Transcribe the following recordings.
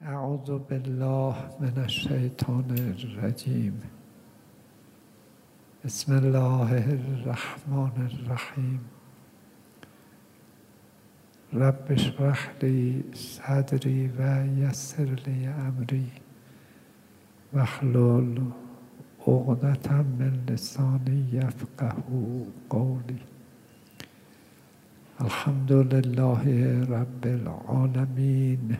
اعوذ بالله من الشیطان الرجیم. بسم الله الرحمن الرحیم. رب اشرح لی صدری و یسر لی امری واحلل عقدة من لسانی یفقهوا قولی. الحمد لله رب العالمین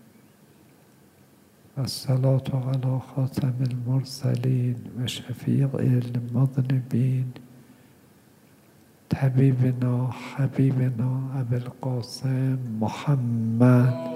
و الصلاة علی خاتم المرسلین و شفیع المذنبین طبیبنا حبیبنا ابی القاسم محمد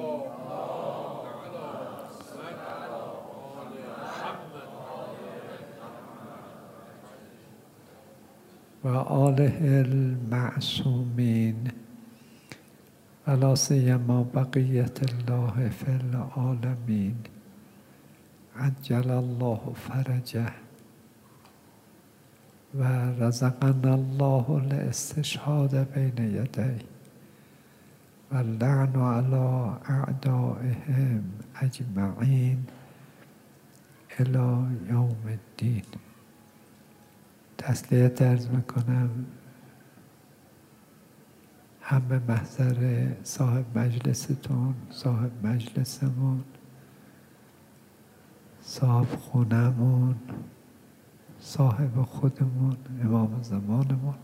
و آله المعصومین و لا سیما بقیة الله فی العالمین عجل الله فرجه و رزقنا الله الاستشهاد بین یدیه و اللعن علی اعدائهم اجمعین الی یوم الدین. تسلیت عرض میکنم هم به محضر صاحب مجلستون، صاحب مجلسمون، صاحب خونمون، صاحب خودمون، امام زمانمون،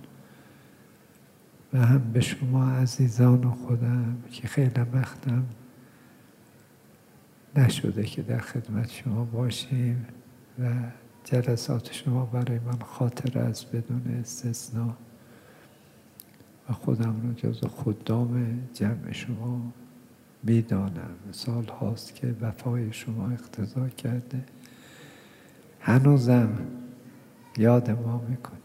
و هم به شما عزیزان خودم که خیلی وقتم نشده که در خدمت شما باشیم و جلسات شما برای من خاطر است بدون استثناء و خودم رو جز خدام جمع شما میدانم. سال هاست که وفای شما اقتضا کرده، هنوزم یاد ما میکنی.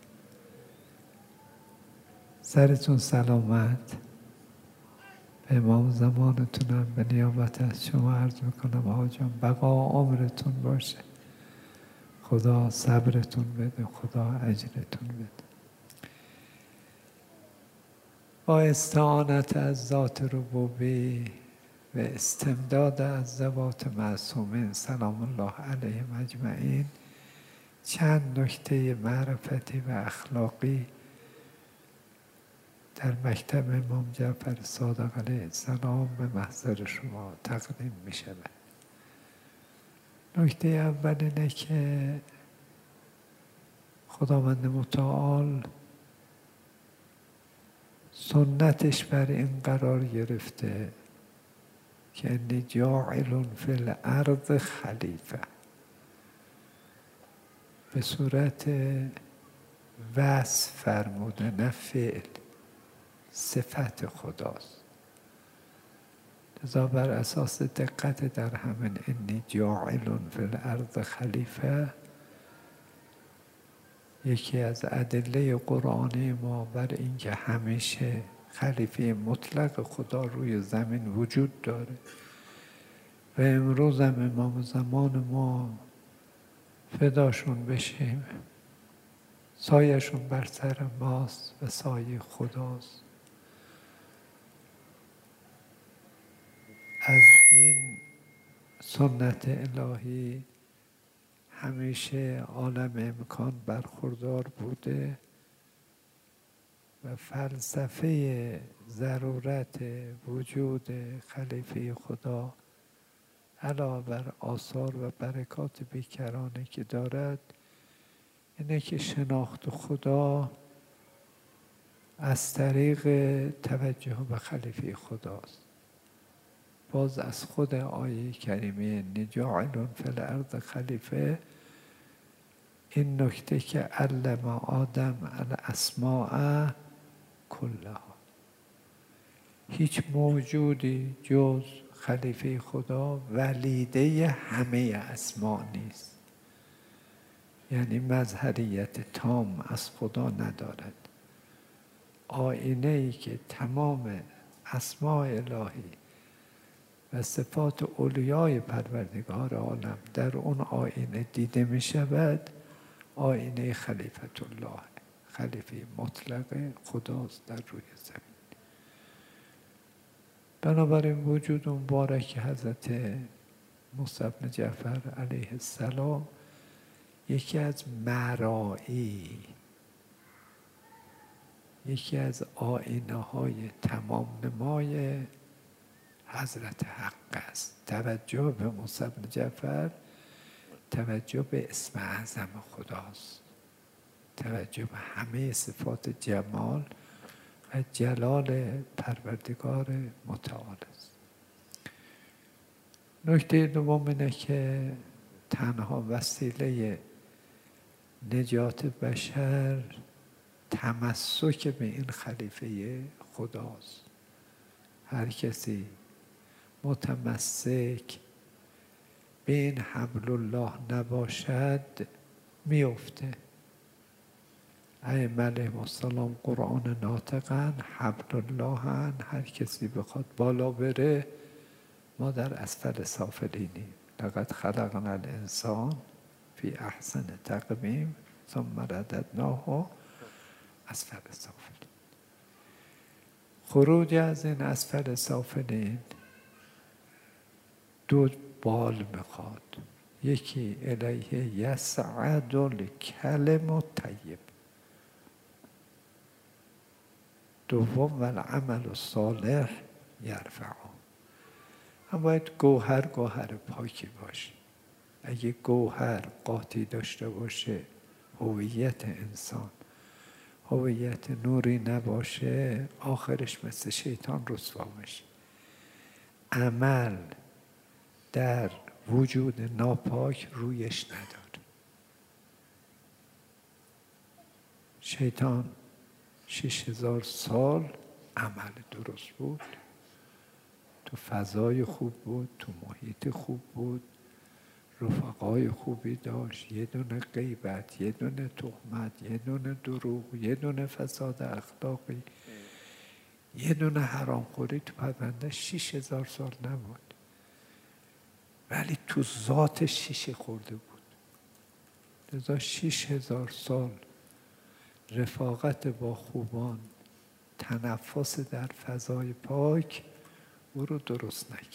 سرتون سلامت. به امام زمانتونم به نیابت از شما عرض میکنم آقا جان بقا عمرتون باشه، خدا صبرتون بده، خدا اجرتون بده. با استعانت از ذات ربوبی و استمداد از ذوات معصومین سلام الله علیهم اجمعین چند نکته معرفتی و اخلاقی در مکتب امام جعفر صادق علیه السلام به محضر شما تقدیم می شود. نکته اول اینه که خداوند متعال سنتش بر این قرار گرفته که انی جاعل فی الارض خلیفه، به صورت وصف فرموده نه فعل، صفت خداست. لذا بر اساس دقت در همین انی جاعل فی الارض خلیفه یکی از ادله قرآنی ما بر اینکه همیشه خلیفه مطلق خدا روی زمین وجود داره و امروز هم امام زمان ما فداشون بشیم، سایه‌شون بر سر ماست و سایه خداست. از این سنت الهی همیشه عالم امکان برخوردار بوده و فلسفه ضرورت وجود خلیفه خدا علاوه بر آثار و برکات بیکرانه که دارد اینه که شناخت خدا از طریق توجه به خلیفه خداست. باز از خود آیه کریمه جاعل فی الارض خلیفه این نکته که علم آدم الاسماء کلها، هیچ موجودی جز خلیفه خدا ولیده همه اسما نیست، یعنی مظهریت تام از خدا ندارد. آینه ای که تمام اسماء الهی و صفات اولیای پروردگار عالم در اون آینه دیده می شود، آینه خلیفت الله، خلیفه مطلق خداست در روی زمین. بنابراین وجود مبارک حضرت موسی بن جعفر علیه السلام یکی از مرائی، یکی از آینه های تمام نمای حضرت حق است. توجه به موسی بن جعفر توجه به اسم اعظم خداست، توجه به همه صفات جمال و جلال پروردگار متعال است. نکته دوم اینه که تنها وسیله نجات بشر تمسک به این خلیفه خداست. هر کسی متمسک به این حبل الله نباشد میفته. ائمه علیهم السلام قرآن ناطقن، حبل الله هن. هر کسی بخواد بالا بره ما در اسفل سافلینیم. لقد خلقنا الانسان فی احسن تقویم ثم رددناه اسفل سافلین. خروج از این اسفل سافلین دو بال میخواد. یکی الیه یصعد الکلم الطیب، دوم والعمل الصالح یرفعه. هم باید گوهر پاکی باشه. اگه گوهر قاطی داشته باشه، هویت انسان هویت نوری نباشه، آخرش مثل شیطان رسوا میشه. عمل در وجود ناپاک رویش نداره. شیطان 6000 سال عمل درست بود، تو فضای خوب بود، تو محیط خوب بود، رفقای خوبی داشت، یه دونه غیبت، یه دونه تهمت، یه دونه دروغ، یه دونه فساد اخلاقی، یه دونه حرامخوری تو پرونده 6000 سال نبود، ولی تو ذاتش شیشه خورده بود. لذا 6000 سال رفاقت با خوبان، تنفس در فضای پاک او رو درست نکرد.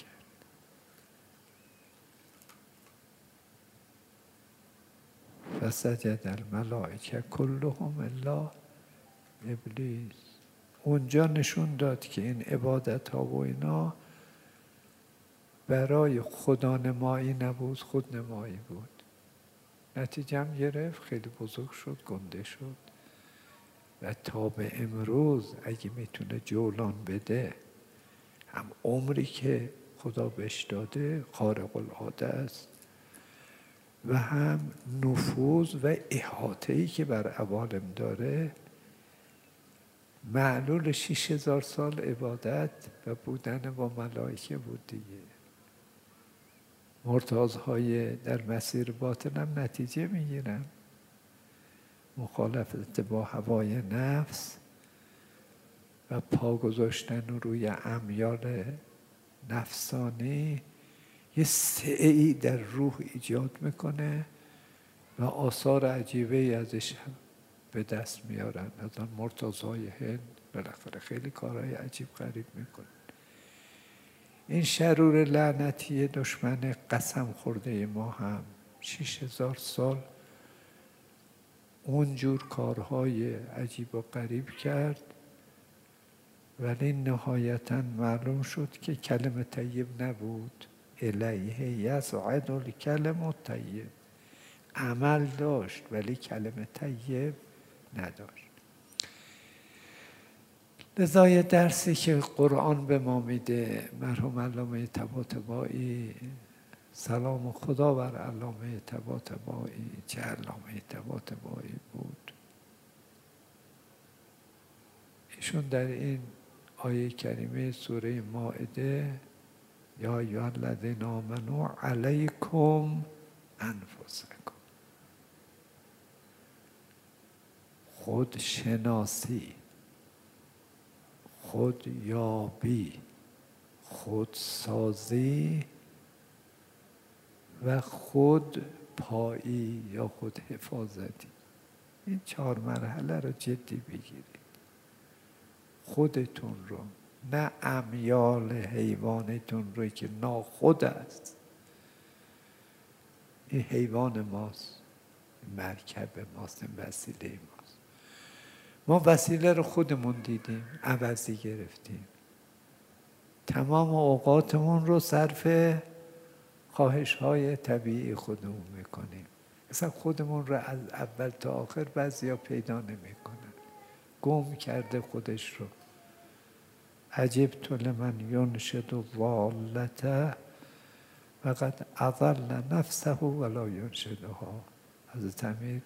فسجد الملائکه کلهم الا ابلیس. اونجا نشون داد که این عبادت ها و اینا برای خدانمایی نبود، خودنمایی بود. نتیجه هم گرفت، خیلی بزرگ شد، گنده شد و تا به امروز اگه میتونه جولان بده، هم عمری که خدا بهش داده خارق العاده است و هم نفوذ و احاطه‌ای که بر عوالم داره، معلول 6000 سال عبادت و بودن با ملائکه بود دیگه. مرتاضهای در مسیر باطن هم نتیجه میگیرن. مخالفت با هوای نفس و پا گذاشتن روی امیال نفسانی یه سعی در روح ایجاد میکنه و آثار عجیبه ازش به دست میارن. مثلا مرتضای هند بالاخره خیلی کارهای عجیب غریب میکنه. این شرور لعنتی دشمن قسم خورده ما هم 6000 سال اونجور کارهای عجیب و غریب کرد، ولی نهایتاً معلوم شد که کلمه طیب نبود. الیه یصعد الکلم الطیب. عمل داشت ولی کلمه طیب نداشت. لذا یه درسی که قرآن به ما میده، مرحوم علامه طباطبایی، سلام خدا بر علامه طباطبایی، چه علامه طباطبایی بود. ایشون در این آیه کریمه سوره مائده، یا ایها الذین آمنوا علیکم انفسکم، خودشناسی، خودیابی، خودسازی و خودپایی یا خودحفاظتی، این 4 مرحله رو جدی بگیرید. خودتون رو نه امیال حیوانتون رو که ناخود است. این حیوان ماست، مرکب ماست، این وسیله ماست. ما وسیله رو خودمون دیدیم، عوضی گرفتیم، تمام اوقاتمون رو صرف خواهش‌های طبیعی خودمون میکنیم. اصلا خودمون رو از اول تا آخر بعضیا پیدا نمیکنن. گم کرده خودش رو. عجبت لمن ینشد الضالة فقد اضل نفسه ولا ینشدها. حضرت امیر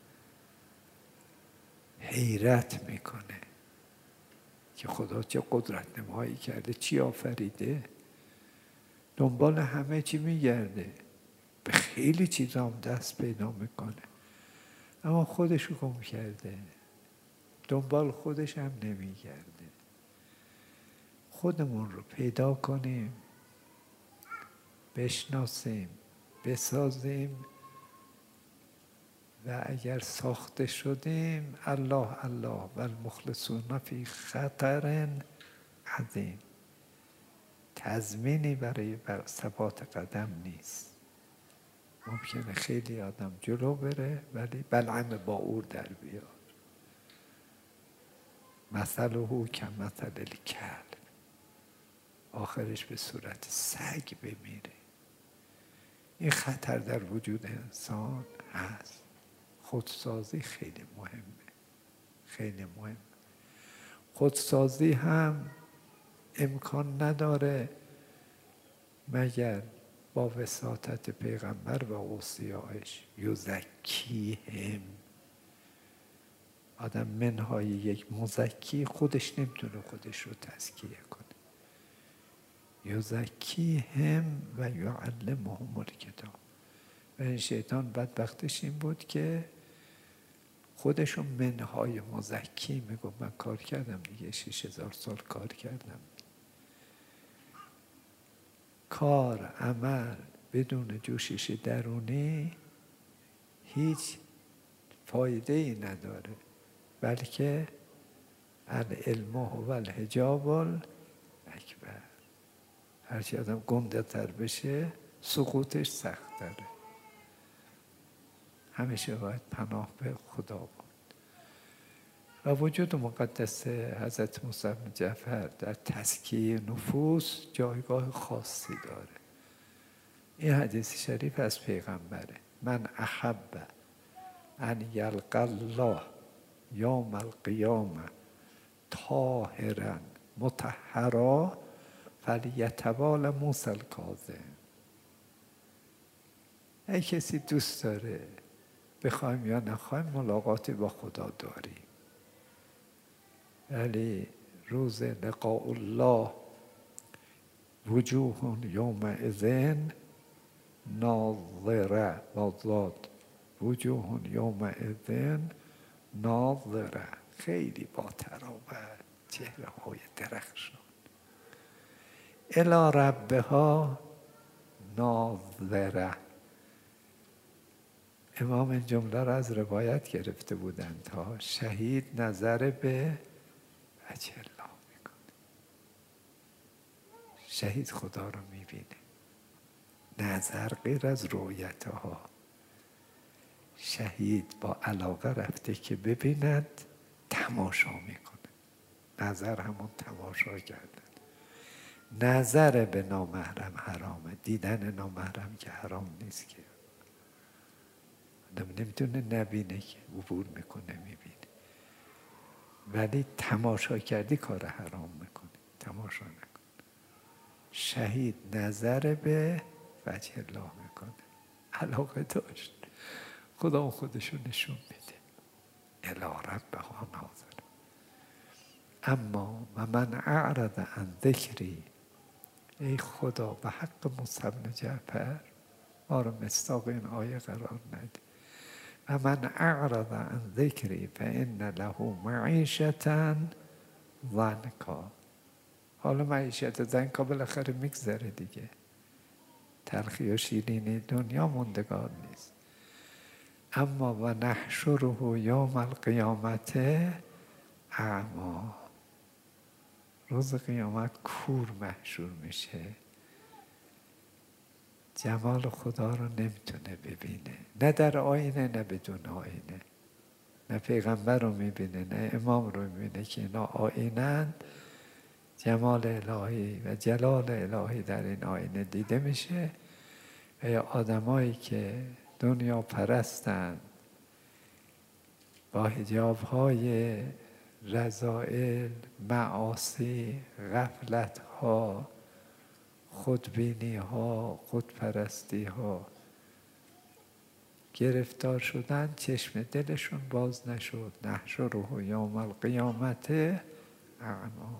حیرت میکنه که خدا چه قدرت نمایی کرده، چی آفریده، دنبال همه چی میگرده، به خیلی چیزا هم دست پیدا میکنه، اما خودش رو گم کرده، دنبال خودش هم نمیگرده. خودمون رو پیدا کنیم، بشناسیم، بسازیم و اگر ساخته شدیم الله الله و المخلصون فی خطر عظیم. تضمینی برای ثبات قدم نیست. ممکنه خیلی آدم جلو بره ولی بلعم باعور در بیاد. مثله کمثل الکلب، آخرش به صورت سگ بمیره. این خطر در وجود انسان هست. خودسازی خیلی مهمه، خیلی مهم. خودسازی هم امکان نداره مگر با وساطت پیغمبر و اوصیاش. یزکیهم، آدم منهای یک مزکی خودش نمیتونه خودش رو تزکیه کنه. یزکیهم و یعلمهم الکتاب. و این شیطان بدبختش این بود که خودشو منهای مزکی میگو. من کار کردم دیگه، 6000 سال کار کردم. کار، عمل بدون جوشش درونی هیچ فایده ای نداره، بلکه العلم هو الحجاب الاکبر. هرچی آدم گنده تر بشه سقوطش سخت داره. همیشه باید پناه به خدا بود. و وجود مقدس حضرت موسی بن جعفر در تزکیه نفوس جایگاه خاصی داره. این حدیث شریف از پیغمبره: من احب ان یلقی الله یوم القیامه طاهرا مطهرا فلیتوال موسی الکاظم. اگه کسی دوست داره بخوایم یا نخوایم ملاقاتی با خدا داریم، ولی روز لقاء الله وجوه یومئذ ناظره، بازاد وجوه یومئذ ناظره، خیلی با تراوت، چهره های درخشان، الی ربها ناظره. امام این جمله را از روایت گرفته بودند ها. شهید نظر به وجه الله میکنه. شهید خدا رو میبینه. نظر غیر از رؤیت ها. شهید با علاقه رفته که ببیند، تماشا میکنه. نظر همون تماشا کردن. نظر به نامحرم حرامه. دیدن نامحرم که حرام نیست که. آدم نمیتونه نبینه که، عبور میکنه میبینه. ولی تماشا کردی کار حرام میکنی. تماشا نکن. شهید نظر به وجه الله میکنه. علاقه داشت. خدا خودشو نشون میده. الی ربها ناظر. اما و من اعرض عن ذکری، ای خدا به حق موسی بن جعفر ما رو مصداق این آیه قرار نده. و من اعرض عن ذکری فان له معیشة ضنکا. حالا معیشت ضنکا بالاخره میگذره دیگه. تلخی و شیرینی دنیا موندگار نیست. اما و نحشره یوم القیامت اعما. روز قیامت کور محشور میشه، جمال خدا رو نمیتونه ببینه، نه در آینه نه بدون آینه، نه پیغمبر رو میبینه نه امام رو میبینه که اینا آینه، جمال الهی و جلال الهی در این آینه دیده میشه. و یا آدمایی که دنیا پرستن، با حجاب‌های رذائل، معاصی، غفلت‌ها، خودبینی‌ها، خودپرستی‌ها گرفتار شدن، چشم دلشون باز نشد. نحشره یوم القیامت اعما.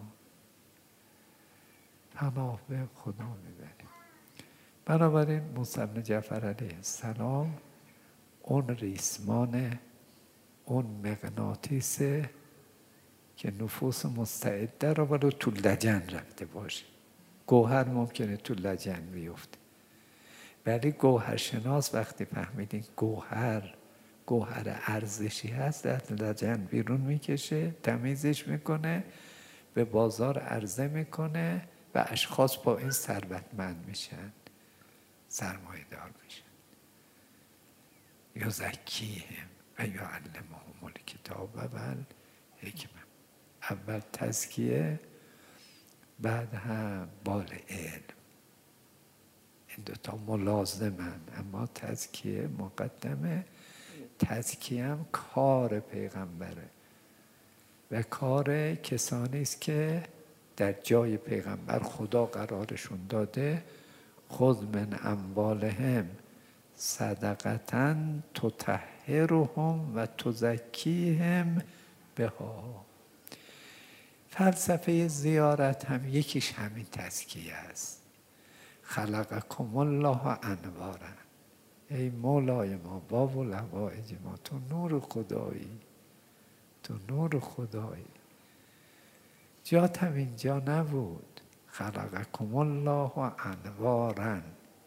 پناه به خدا میبریم. بنابراین موسی بن جعفر علیه السلام اون ریسمان، اون مغناطیسه که نفوس مستعده رو ولو تو لجن رفته باشه. گوهر ممکنه تو لجن بیفته، ولی گوهرشناس وقتی فهمیدین گوهر ارزشی هست، در لجن بیرون میکشه، تمیزش میکنه، به بازار عرضه میکنه و اشخاص با این ثروتمند میشن، سرمایه دار میشن. یزکیهم و یعلمهم الکتاب و الحکمه. اول تزکیه، بعد هم بال علم. این دوتا ملازمن، اما تزکیه مقدمه. تزکیه هم کار پیغمبره و کار کسانی است که در جای پیغمبر خدا قرارشون داده. خذ من اموالهم صدقة تطهرهم و تزکیهم بها. فلسفه زیارت هم یکیش همین تزکیه است. خلقکم الله انوارا. ای مولای ما، باب الحوائج ما، تو نور خدایی، تو نور خدایی. جات هم اینجا نبود. خلقکم الله انوارا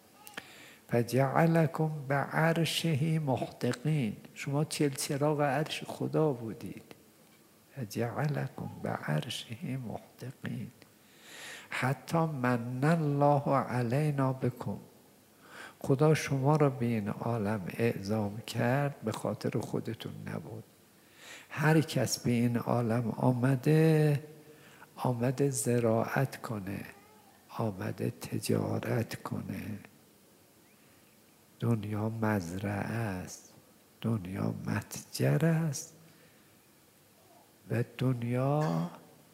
فجعلکم بعرشه محدقین. شما چراغ عرش خدا بودید. فجعلکم بعرشه محدقین حتی من الله علینا بکم. خدا شما را به این عالم اعزام کرد، به خاطر خودتون نبود. هر کس به این عالم آمده زراعت کنه، آمده تجارت کنه. دنیا مزرعه است، دنیا متجر است و دنیا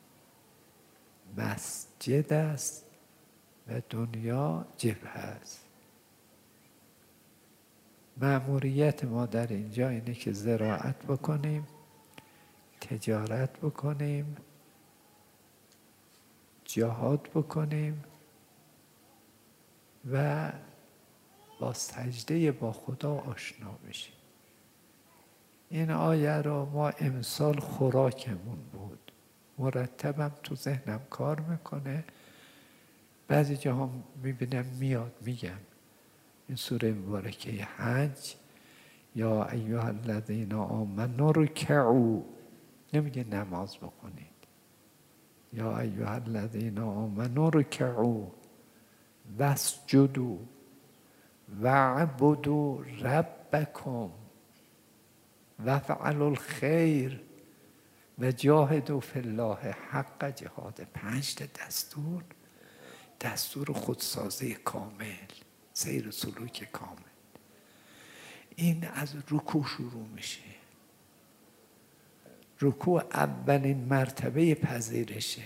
مسجد است و دنیا جبهه است. مأموریت ما در اینجا اینه که زراعت بکنیم، تجارت بکنیم، جهاد بکنیم و با سجده با خدا آشنا بشیم. این آیه را ما امسال خوراکمون بود، مرتبم تو ذهنم کار میکنه. بعضی جاها میبینم میاد میگم. این سوره مبارکه حج، یا ایها الذین آمنوا ارکعوا، نمیگه نماز بخونید. یا ایها الذین آمنوا ارکعوا واسجدوا واعبدوا ربکم وافعلوا الخیر و جاهدوا فی الله حق جهاده. 5 دستور خودسازی کامل، سیر سلوک کامل. این از رکوع شروع میشه. رکوع اولین مرتبه پذیرشه.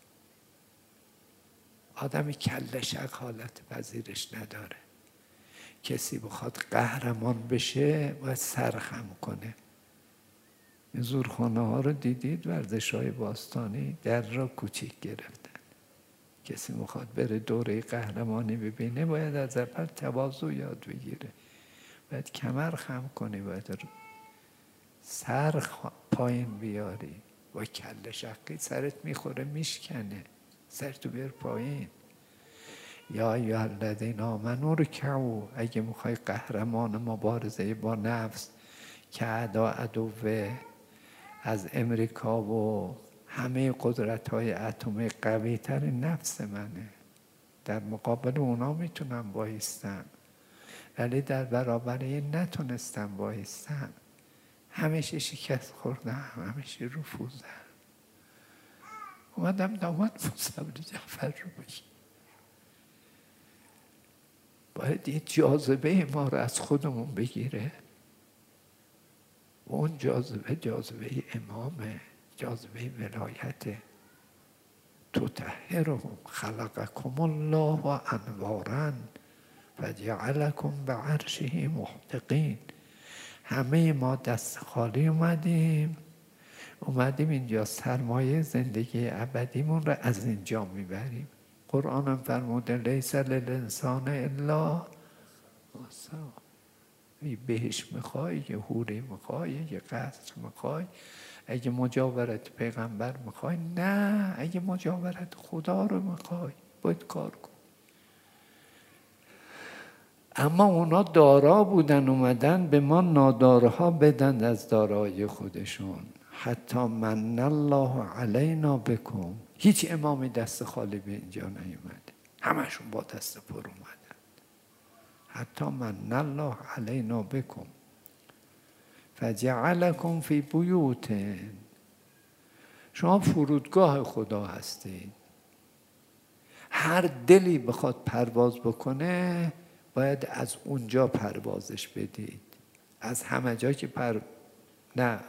آدمی کله شق حالت پذیرش نداره. کسی بخواد قهرمان بشه باید سرخم کنه. این زورخانه ها رو دیدید، ورزش های باستانی در را کوچیک گرفتن. کسی میخواد بره دوره قهرمانی ببینه باید از اول تواضع یاد بگیره، باید کمر خم کنی، باید سر پایین بیاری. با کله شقی سرت میخوره میشکنه، سرتو بیار پایین. یا ایها الذین آمنوا ارکعوا. اگه میخوای قهرمان مبارزه با نفس که عدو از امریکا و همه قدرت‌های اتمی قوی تر نفس منه، در مقابل اونا میتونم وایستم، ولی در برابر این نتونستم وایستم. همیشه شکست خوردم، همیشه رفوزم. اومدم داماد مصطفی جعفر رو بگیم. باید این جاذبه ما رو از خودمون بگیره. اون جاذبه امامه، جاذبه ولایته. تطهرهم خلقکم الله و انوارا و جعلکم به عرشه محتقین. همه ما دست خالی اومدیم اینجا سرمایه زندگی ابدیمون رو از اینجا میبریم. قرآن هم فرموده لیس للانسان الا ما سعی. یه بهشت میخوای، یه حوره میخوای، یه قصر میخوای، اگه مجاورت پیغمبر میخوای، نه، اگه مجاورت خدا رو میخوای باید کار کن. اما اونا دارا بودن، اومدن به ما نادارها بدن از دارایی خودشون. حتی من الله علینا بکن. هیچ امامی دست خالی به اینجا نیومده، همشون با دست پر اومدن. حتی من الله علینا بکن فجعلکم فی بیوت. شما فرودگاه خدا هستید. هر دلی بخواد پرواز بکنه باید از اونجا پروازش بدید. از همه جا که نه،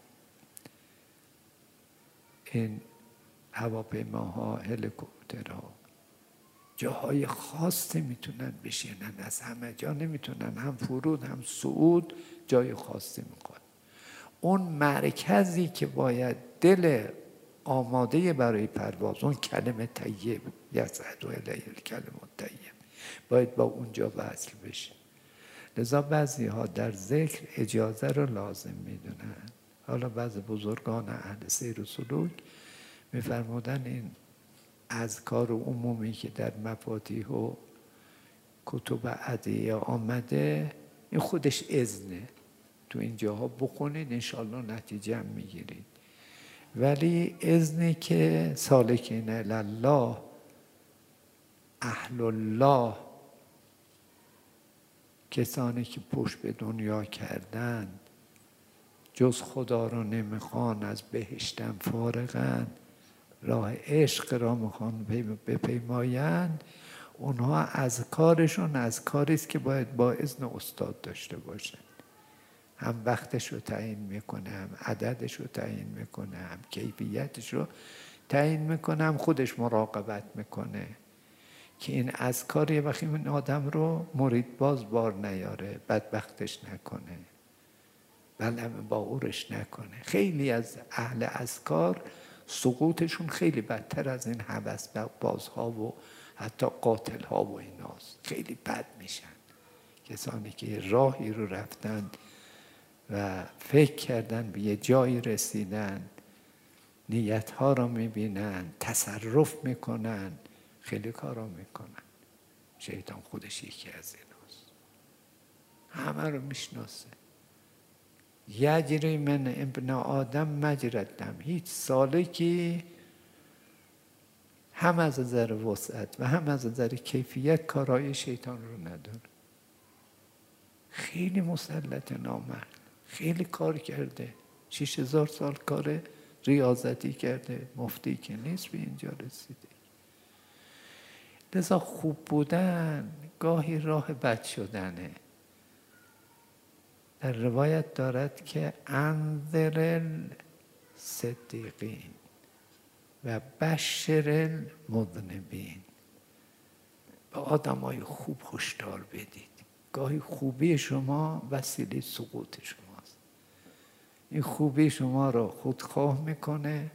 این هواپیماها، هلیکوپترها جاهای خاصی میتونن بشینن، از همه جا نمیتونن، هم فرود هم صعود جای خاصی میخواد. اون مرکزی که باید دل آماده برای پرواز، اون کلمه طیب، یصعد الیه الکلم الطیب، باید با اونجا وصل بشه. لذا بعضی ها در ذکر اجازه رو لازم میدونن. حالا بعضی بزرگان اهل سیر و سلوک میفرمودن این اذکار عمومی که در مفاتیح و کتب ادعیه آمده، این خودش اذنه، تو این جاها بخونید انشاءالله نتیجه هم میگیرید. ولی اذنی که سالکین الله، اهل الله، کسانی که پشت به دنیا کردن، جز خدا را نمیخوان، از بهشتم فارغن، راه عشق را میخوان بپیمایند، اونها از کارشون از کاریست که باید با اذن استاد داشته باشن. هم وقتش رو تعیین میکنه، هم عددش رو تعیین میکنه، هم کیفیتش رو تعیین میکنه، هم خودش مراقبت میکنه که این اذکار یه وقتی این آدم رو مرید باز بار نیاره، بدبختش نکنه، بلعم باورش نکنه. خیلی از اهل اذکار سقوطشون خیلی بدتر از این هوس بازها و حتی قاتلها و ایناست. خیلی بد میشن کسانی که راهی رو رفتن و فکر کردن به یه جایی رسیدن، نیتها رو میبینن، تصرف میکنن، خیلی کارا میکنن. شیطان خودش یکی از ایناست، همه رو میشناسه. یجری من ابن آدم مجری الدم. هیچ سالکی هم از نظر وسعت و هم از نظر کیفیت کارهای شیطان رو نداره. خیلی مسلط نامرد، خیلی کار کرده، 6000 سال کار ریاضتی کرده، مفتی که نیست به اینجا رسیده. لذا خوب بودن گاهی راه بد شدنه. در روایت دارد که انذر الصدیقین و بشر المذنبین. به آدمای خوب هشدار بدید. گاهی خوبی شما وسیله سقوط شماست. این خوبی شما را خودخواه میکنه.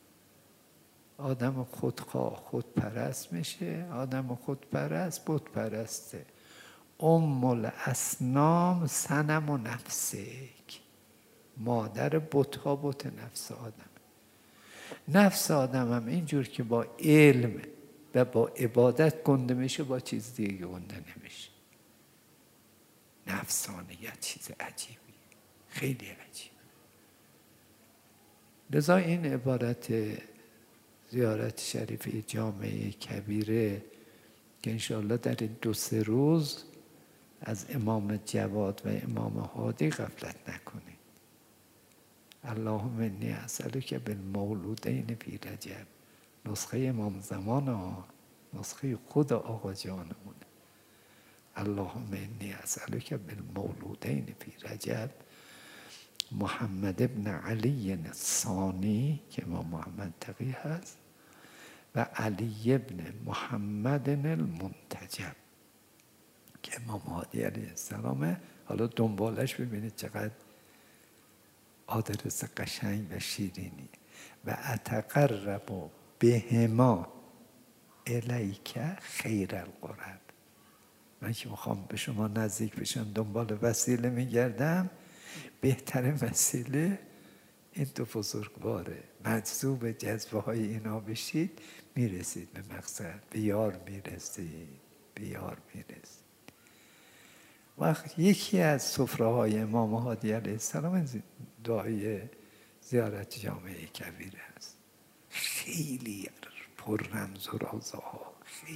آدم خودخواه خودپرست میشه، آدم خودپرست بت پرسته. ام الاصنام صنم و نفسک. مادر بت‌ها بت نفس آدم. نفس آدم هم اینجور که با علم و با عبادت گنده میشه، با چیز دیگه گنده نمیشه. نفسانیت چیز عجیبی، خیلی عجیب. لذا این عبارت زیارت شریف جامعه کبیره که انشاءالله در این 2-3 روز از امام جواد و امام هادی غفلت نکنید. اللهم انی اسألک بالمولودین فی رجب، نسخه امام زمان ها، نسخه خود آقا جانمون. اللهم انی اسألک بالمولودین فی رجب، محمد ابن علی الثانی که امام محمد تقی هست و علی ابن محمد المنتجب که امام هادی علیه السلامه. حالا دنبالش ببینید چقدر آدرس قشنگ و شیرینی. و اتقرب بهما الیک خیر القرب. من که میخوام به شما نزدیک بشم دنبال وسیله میگردم، بهترین وسیله این 2 بزرگواره. مجذوب جذبه های اینا بشید، میرسید به مقصد، به یار میرسید، به یار میرسید. وقت یکی از سفره های امام هادی علیه السلام دعای زیارت جامعه کبیره است. خیلی پر رمز و رازها، خیلی.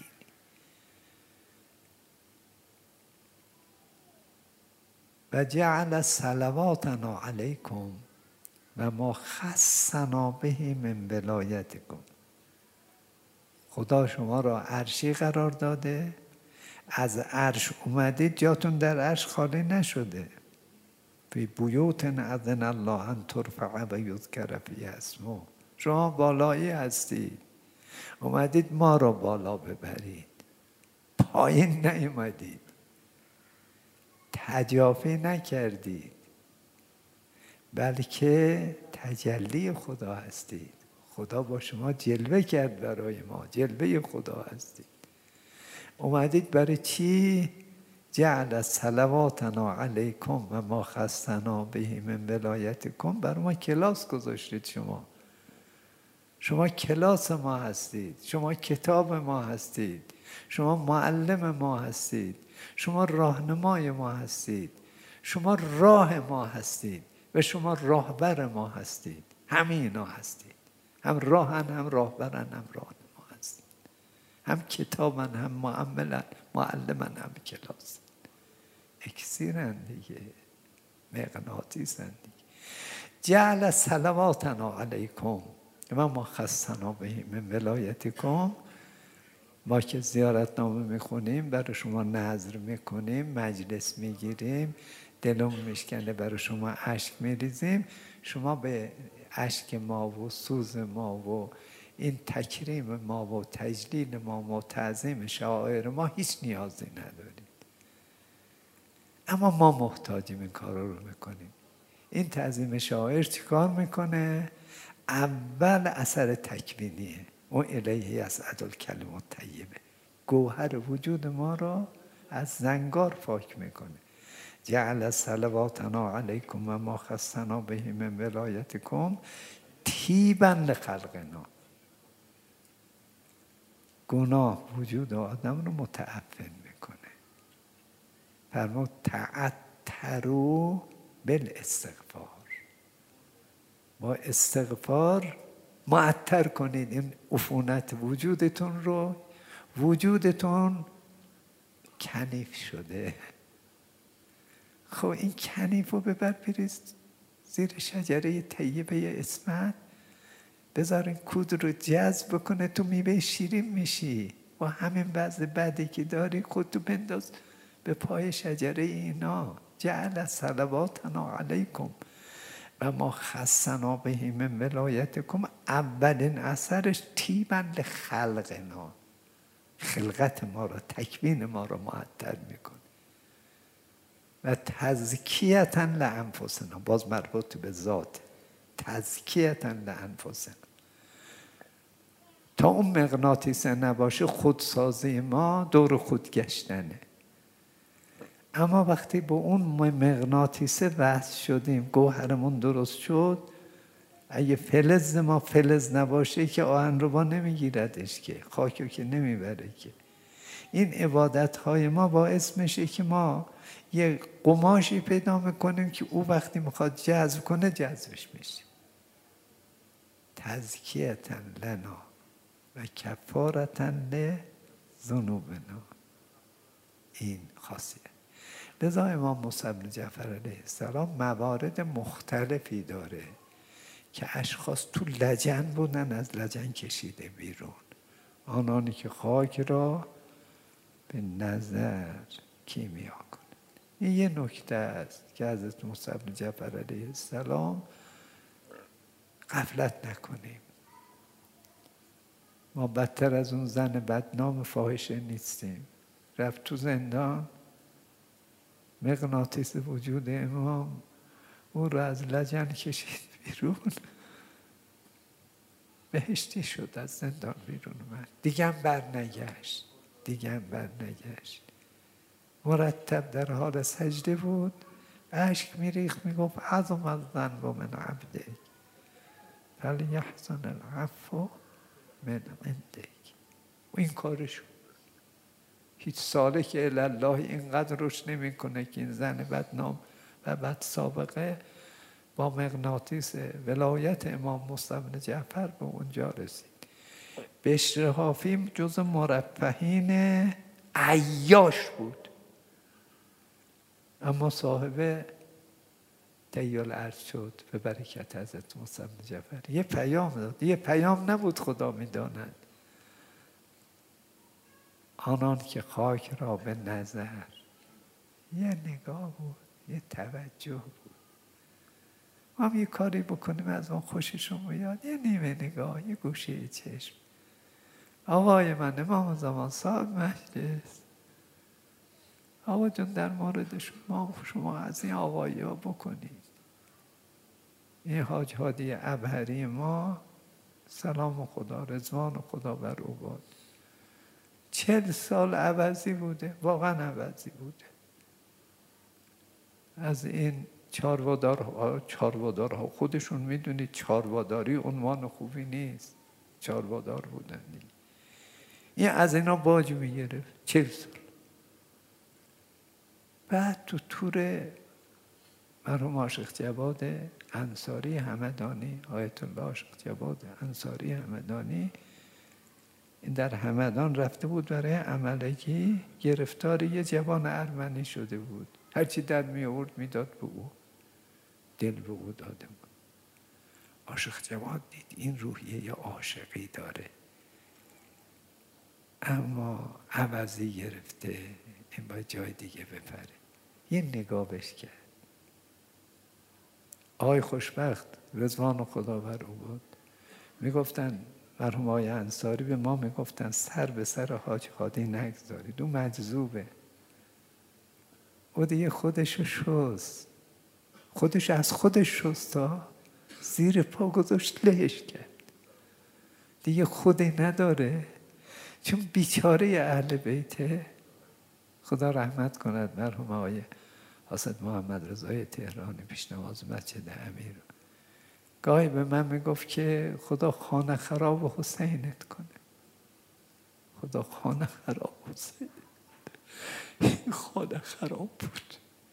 و جعل صلواتنا علیکم و ما خصنا به من ولایتکم. خدا شما را عرشی قرار داده، از عرش اومدید، جاتون در عرش خالی نشده. فی بیوت اذن الله ان ترفع و یذکر فیها اسمه. شما بالایی هستید، اومدید ما را بالا ببرید، پایین نیومدید، تجافی نکردید، بلکه تجلی خدا هستید. خدا با شما جلوه کرد، برای ما جلوه خدا هستید. اومدید برای چی؟ جعل صلواتنا علیکم و ما خصنا به من ولایتکم. برای ما کلاس گذاشتید. شما کلاس ما هستید، شما کتاب ما هستید، شما معلم ما هستید، شما راهنمای ما هستید، شما راه ما هستید و شما راهبر ما هستید. همینا هستید، هم راهن، هم راهبرن، هم راهنما هستید، هم کتابن، هم معلمن، هم کلاس. اکسیرن دیگه، مغناطیسن دیگه. جعل صلواتنا علیکم و ما خصنا به من ولایتکم. ما که زیارتنامه میخونیم، برای شما نذر میکنیم، مجلس میگیریم، دلم میشکنه، برای شما اشک میریزیم. شما به اشک ما و سوز ما و این تکریم ما و تجلیل ما و تعظیم شعائر ما هیچ نیازی ندارید. اما ما محتاجیم این کار رو میکنیم. این تعظیم شعائر چیکار میکنه؟ اول اثر تکوینیه. و الیه یصعد الکلم الطیب، گوهر وجود ما را از زنگار پاک میکنه. جعل صلواتنا علیکم و ما خصنا به من ولایتکم طیبا لخلقنا. گناه وجود آدم رو متعفن میکنه. فرمود تعطروا بالاستغفار. با استغفار معطر کنید این عفونت وجودتون رو. وجودتون کنیف شده. خب این کنیف رو ببر بریز زیر شجره طیبه اسمت، بذار این کود رو جذب کنه، تو میوه شیرین میشی. و همین وضع بدی که داری خودتو بنداز به پای شجره اینا. جعل صلواتنا علیکم و ما خصنا به من ولایتکم. اولین اثرش طیبا لخلقنا، خلقت ما رو، تکوین ما رو معطر میکنه. و تزکیتا لانفسنا، باز مربوط به ذات، تزکیتا لانفسنا. تا اون مغناطیسه نباشه، خودسازی ما دور خود گشتنه. اما وقتی با اون مغناطیسه وصل شدیم، گوهرمون درست شد، اگه فلز ما فلز نباشه که آهنربا نمیگیردش، که خاکو که نمیبره. که این عبادتهای ما باعث میشه که ما یه قماشی پیدا میکنیم که او وقتی میخواد جذب کنه جذبش میشه. تزکیة لنا و کفارة لذنوبنا. این خاصیت. لذا امام موسی بن جعفر علیه السلام موارد مختلفی داره که اشخاص تو لجن بودن، از لجن کشیده بیرون. آنانی که خاک را به نظر کیمیا کنند. این یه نکته است که حضرت موسی بن جعفر علیه السلام غفلت نکنیم. ما بدتر از اون زن بدنام فاحشه نیستیم. رفت تو زندان، مغناطیس وجود امام او را از لجن کشید بیرون، بهشتی شد، از زندان بیرون اومد، دیگه هم برنگشت. مرتب در حال سجده بود، اشک میریخت، میگفت عظم الذنب من عبدک فلیحسن العفو من عندک. و این کارشون. هیچ سالک الله اینقدر روش نمیکنه که این زن بدنام و بد سابقه با مغناطیس ولایت امام موسی بن جعفر به اونجا رسید. بشر حافی جز مرفهین عیاش بود، اما صاحب تیال عرض شد به برکت حضرت موسی بن جعفر. یه پیام داد، یه پیام نبود، خدا میداند. آنان که خاک را به نظر، یه نگاه بود، یه توجه بود. ما هم یه کاری بکنیم از اون خوششون بیاد، یه نیمه نگاه، یه گوشه چشم. آقای من امام زمان صاحب مجلس، آقا جون در مورد شما از این آقایی ها بکنید. این حاج هادی ابهری ما، سلام خدا، رضوان خدا بر او باد، 40 سال عوضی بوده، واقعا عوضی بوده. از این چاروادارها خودشون میدونید چارواداری عنوان خوبی نیست، چاروادار بودن دیگه. این از اینا باج میگرفت 40 سال. بعد تو تور مرحوم عاشق جواد انصاری همدانی، آیت الله عاشق جواد انصاری همدانی، این در همدان رفته بود برای عملگی، گرفتار یه جوان ارمنی شده بود. هرچی در می آورد میداد به او، دل به او داده بود. عاشق جواد دید این روحیه یا عاشقی داره، اما عوضی گرفته، این باید جای دیگه بپره. یه نگاه بهش کرد. آقای خوشبخت رضوان خدا بر او بود، میگفتن مرحوم آقای انصاری به ما میگفتن سر به سر حاج هادی نگذارید، او مجذوبه. او دیگه خودشو شست، خودش از خودش شستا، زیر پا گذاشت لهش کرد، دیگه خودی نداره. چون بیچاره اهل بیته، خدا رحمت کند مرحوم آقای حاسد محمد رضای تهرانی پیشنواز مسجد امیر، گاهی به من میگفت که خدا خانه خراب حسینت کنه، خدا خانه خراب حسینت. این خانه خراب بود.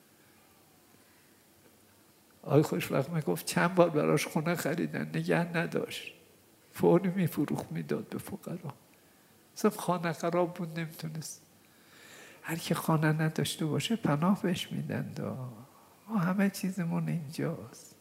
آقای خوشبخت میگفت چند بار براش خونه خریدن، نگه نداشت، فوری میفروخت میداد به فقرا. اصلا خانه خراب بود، نمیتونست. هر کی خانه نداشته باشه پناه بهش میدن. ما همه چیزمون اینجاست.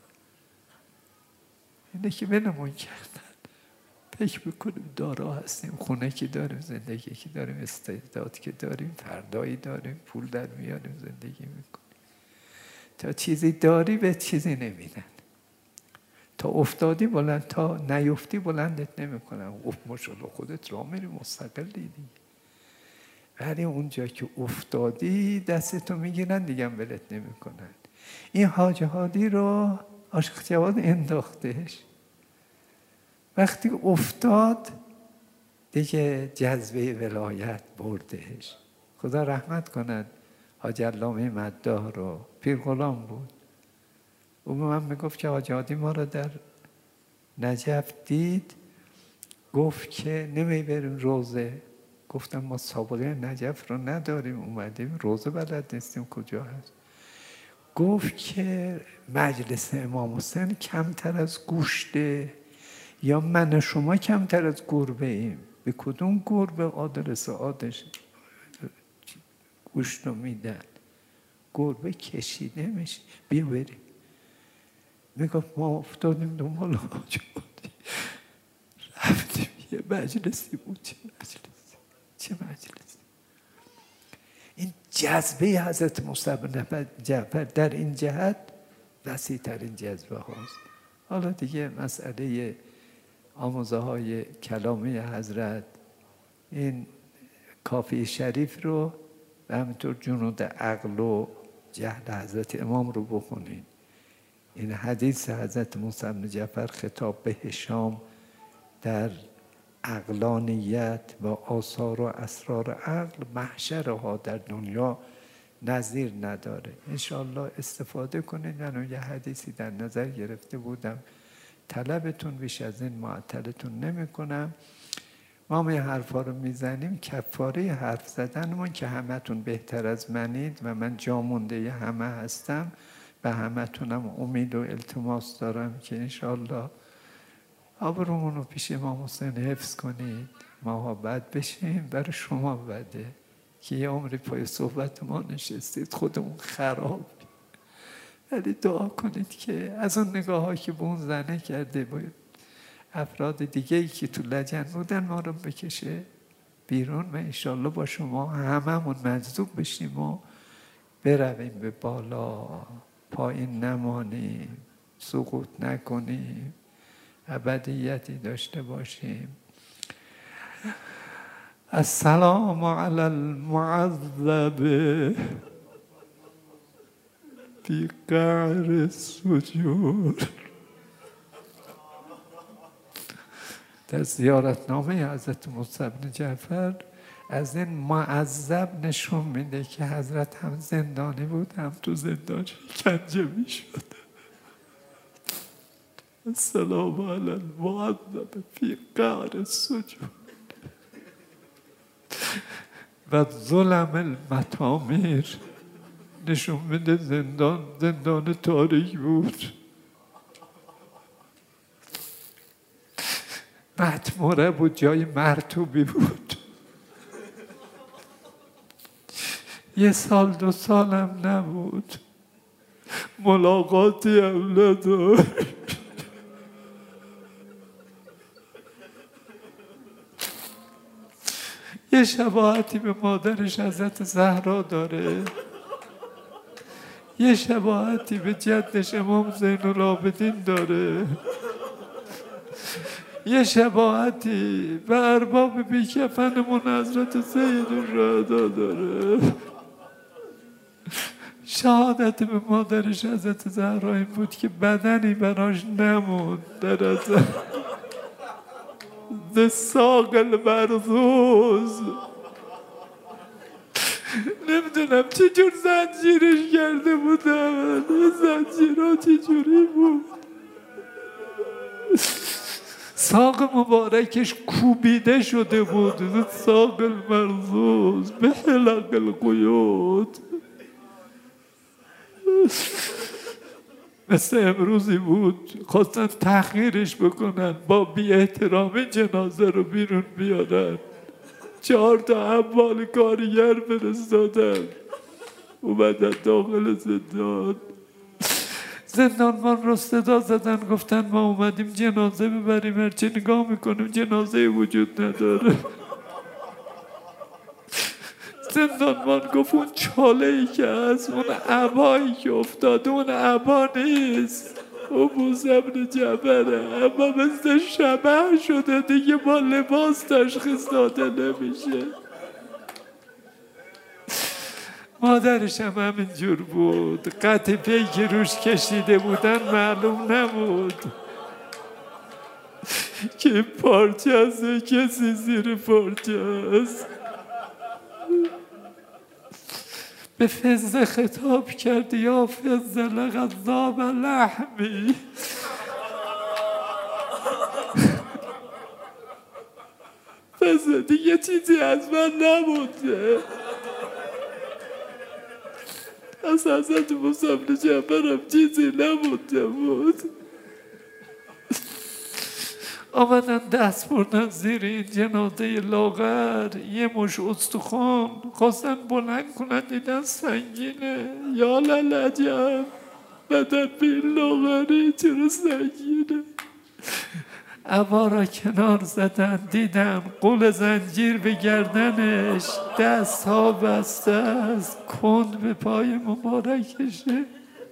اینه که بنمون کردن، فکر بکنیم دارا هستیم، خونه که داریم، زندگی که داریم، استعداد که داریم، فردایی داریم، پول در میاریم، زندگی میکنیم. تا چیزی داری به چیزی نمیدن، تا افتادی بلند، تا نیفتی بلندت نمیکنن. ماشاءالله خودت راه میری مستقل دیدی، ولی اونجا که افتادی دستتو میگیرن دیگه هم ولت نمیکنن. این حاج هادی رو عاشق جواد انداختش. وقتی افتاد دیگه جذبه ولایت بردش. خدا رحمت کند حاج علامه مداح رو، پیر غلام بود. او به من میگفت که حاج هادی ما رو در نجف دید، گفت که نمیبریم روزه. گفتم ما سابقه نجف رو نداریم، اومدیم روزه بلد نیستیم کجا هست. گفت که مجلس امام حسین کمتر از گوشته، یا من و شما کمتر از گربه ایم؟ به کدوم گربه آدرس آدش گوشت رو میدن؟ گربه کشیده میشه. بیا بریم. میگفت ما افتادیم دنبال حاج بادی، رفتیم یه مجلسی بود. چه مجلسی؟ این جذبه حضرت موسی بن جعفر در این جهت وسیع ترین جذبه هاست. حالا دیگه مسئله آموزه های کلامی حضرت، این کافی شریف رو و همینطور جنود عقل و جهل حضرت امام رو بخونید. این حدیث حضرت موسی بن جعفر خطاب به هشام در عقلانیت و آثار و اسرار عقل محشرها در دنیا نظیر نداره. انشاءالله استفاده کنید. من یه حدیثی در نظر گرفته بودم، طلبتون بیش از این معطلتون نمی کنم. ما می حرفا رو میزنیم، کفاره حرف زدنمون که همتون بهتر از منید و من جا مونده همه هستم و همتونم امید و التماس دارم که انشاءالله آبرومون رو پیش امام حسین حفظ کنید. ما بد بشیم برای شما بده که یه عمری پای صحبت ما نشستید، خودمون خراب. ولی دعا کنید که از اون نگاه هایی که به اون زنه کرده باید افراد دیگه ای که تو لجن بودن ما رو بکشه بیرون و انشالله با شما هممون مجذوب بشیم و برویم به بالا، پایین نمانیم، سقوط نکنیم، ابدیتی داشته باشیم. السلام علی المعذب فی قعر السجور. در زیارتنامه حضرت موسی بن جعفر از این معذب نشون میده که حضرت هم زندانی بود، هم تو زندان شکنجه میشد. السلام علی المعذب فی قعر السجود و ظلم المطامیر. نشون میده زندان تاریک بود. مطموره بود، جای مرطوبی بود. 1 سال 2 سالم نبود، ملاقاتی هم نداشت. یه شباهتی به مادرش حضرت زهرا داره، یه شباهتی به جدش امام زین العابدین داره، یه شباهتی به ارباب بیکفنمون حضرت سید الشهدا داره. شهادت به مادرش حضرت زهرا این بود که بدنی براش نموند در ازل. ز ساق المرزوز. نمیدونم چجور زنجیرش کرده بودم، زنجیرها چجوری بود. ساق مبارکش کوبیده شده بود. ساق المرزوز به حلق القیود. مثل امروزی بود خواستن تحقیرش بکنن، با بی احترامی جنازه رو بیرون بیارن. 4 تا حمال کارگر فرستادن، اومدن داخل زندان. زندانبان رو صدا زدن، گفتن ما اومدیم جنازه ببریم، هرچی نگاه میکنیم جنازه وجود نداره. زندانبان گفت اون چاله‌ای که هست، اون عبایی که افتاده، اون عبا نیست، اون موسی بن جعفره، اما مثل شبح شده دیگه، با لباس تشخیص داده نمیشه. مادرش هم همینجور بود، قطعه‌ای که روش کشیده بودن معلوم نبود که پارچه است، کسی زیر پارچه است. به فضه خطاب کرد، یا فضه لقد ذاب لحمی. فضه دیگه چیزی از من نمونده. از حضرت موسی بن جعفر هم چیزی نمونده بود. آمدن دست بردن زیر این جنازه لاغر، یه مش استخوان خواستن بلند کنن، دیدن سنگینه. یا للعجب، بدن به این لاغره چرا سنگینه؟ عبا را کنار زدن، دیدن قول زنجیر به گردنش، دست ها بسته است، کند به پای مبارکشه.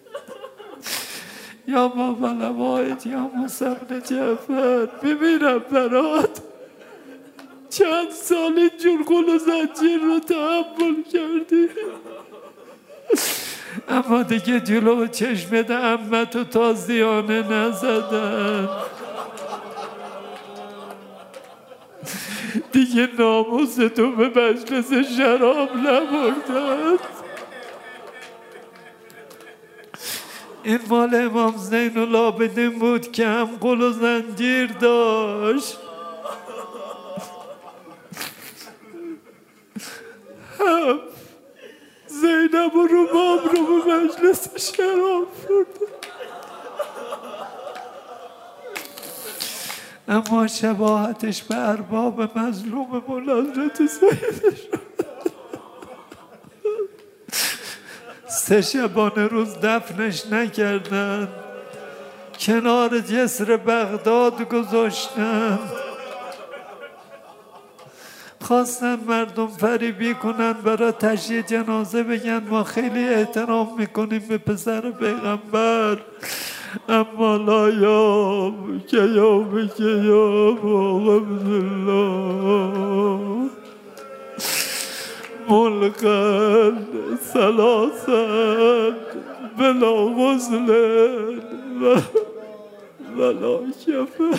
یا بابا لبایت یا موسی بن جعفر، بمیرم برات. چند سال اینجور قول و زنجیر رو تحمل کردی، اما دیگه جلو چشمت عمتو تازیانه نزدن، دیگه ناموس تو به مجلس شراب نبردن. این مال امام زین العابدین بود که هم قل و زنجیر داشت، هم زینب و رباب رو به مجلس شراب بردن. اما شباهتش به ارباب مظلوم حضرت سیدش 3 شبانه روز دفنش نکردن، کنار جسر بغداد گذاشتن. خواستن مردم فریبی کنن برای تشییع جنازه، بگن ما خیلی احترام میکنیم به پسر پیغمبر، اما لا یام که یام که یام عبدالله ملقا ثلاثا بلا غسل ولا کفن.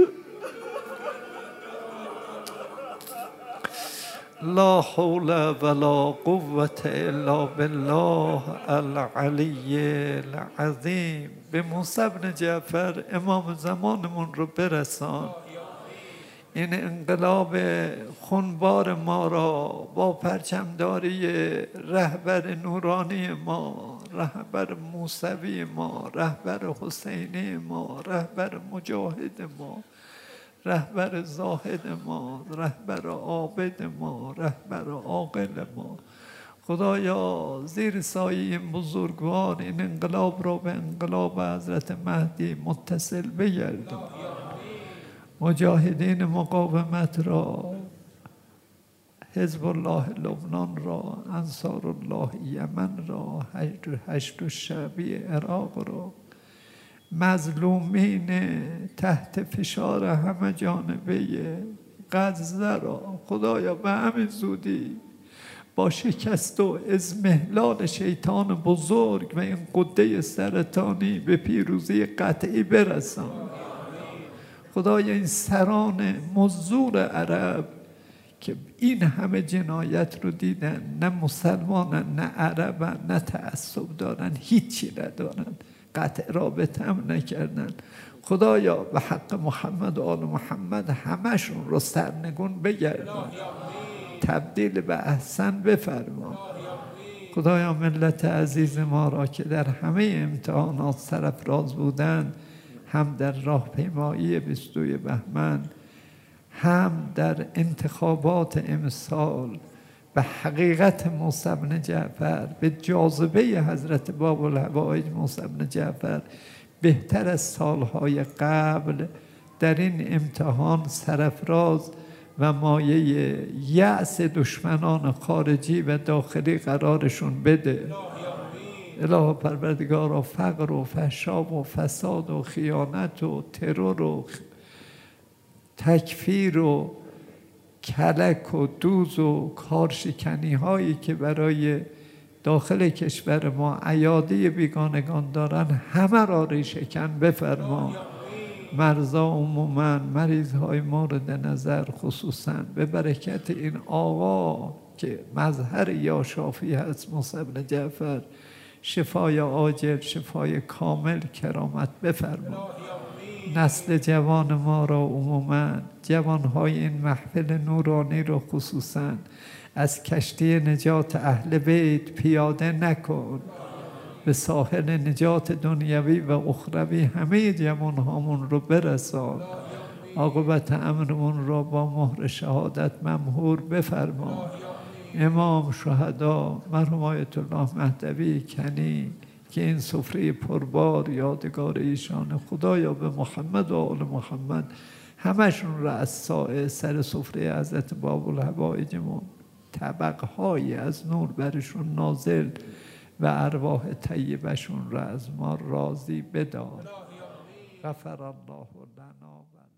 لا حول ولا قوة الا بالله العلی العظیم. به موسی بن جعفر امام زمانمون رو برسان. این انقلاب خونبار ما را با پرچمداری رهبر نورانی ما، رهبر موسوی ما، رهبر حسینی ما، رهبر مجاهد ما، رهبر زاهد ما، رهبر عابد ما، رهبر عاقل ما، خدایا زیر سایه این بزرگوار این انقلاب را به انقلاب حضرت مهدی متصل بگردان. مجاهدین مقاومت را، حزب الله لبنان را، انصار الله یمن را، حشد الشعبی عراق را، مظلومین تحت فشار همه جانبه غزه را خدایا به همین زودی با شکست و اضمحلال شیطان بزرگ و این قده سرطانی به پیروزی قطعی برسان. خدایا این سران مزدور عرب که این همه جنایت رو دیدن، نه مسلمانن نه عربن نه تعصب دارن، هیچی ندارن، قطع رابطه هم نکردن، خدایا به حق محمد و آل محمد همشون رو سرنگون بگردان، تبدیل به احسن بفرما. خدایا ملت عزیز ما را که در همه امتحانات سرفراز بودند، هم در راهپیمایی 22 بهمن، هم در انتخابات امسال، به حقیقت موسی بن جعفر، به جاذبه حضرت باب الحوائج موسی بن جعفر، بهتر از سالهای قبل در این امتحان سرفراز و مایه یأس دشمنان خارجی و داخلی قرارشون بده. الهی پروردگارا فقر و فحشا و فساد و خیانت و ترور و تکفیر و کلک و دوز و کارشکنی هایی که برای داخل کشور ما ایادی بیگانگان دارن، همه را ریشه‌کن بفرما. مرضا عموما، مریض های مورد نظر خصوصا، به برکت این آقا که مظهر یا شافی هست موسی بن جعفر، شفای عاجل، شفای کامل کرامت بفرما. نسل جوان ما را عموما، جوانهای این محفل نورانی را خصوصا، از کشتی نجات اهل بیت پیاده نکن، به ساحل نجات دنیوی و اخروی همه جوانهامون رو برسان. عاقبت امرمون را با مهر شهادت ممحور بفرما. امام شهدا مرحوم آیت الله مهدوی کنی که این سفره پربار یادگار ایشان، خدایا به محمد و آل محمد همشون را از سر سفره حضرت باب الهوایجمون طبقهایی از نور برشون نازل و ارواح طیبشون را از ما راضی بدار. غفر الله لنا و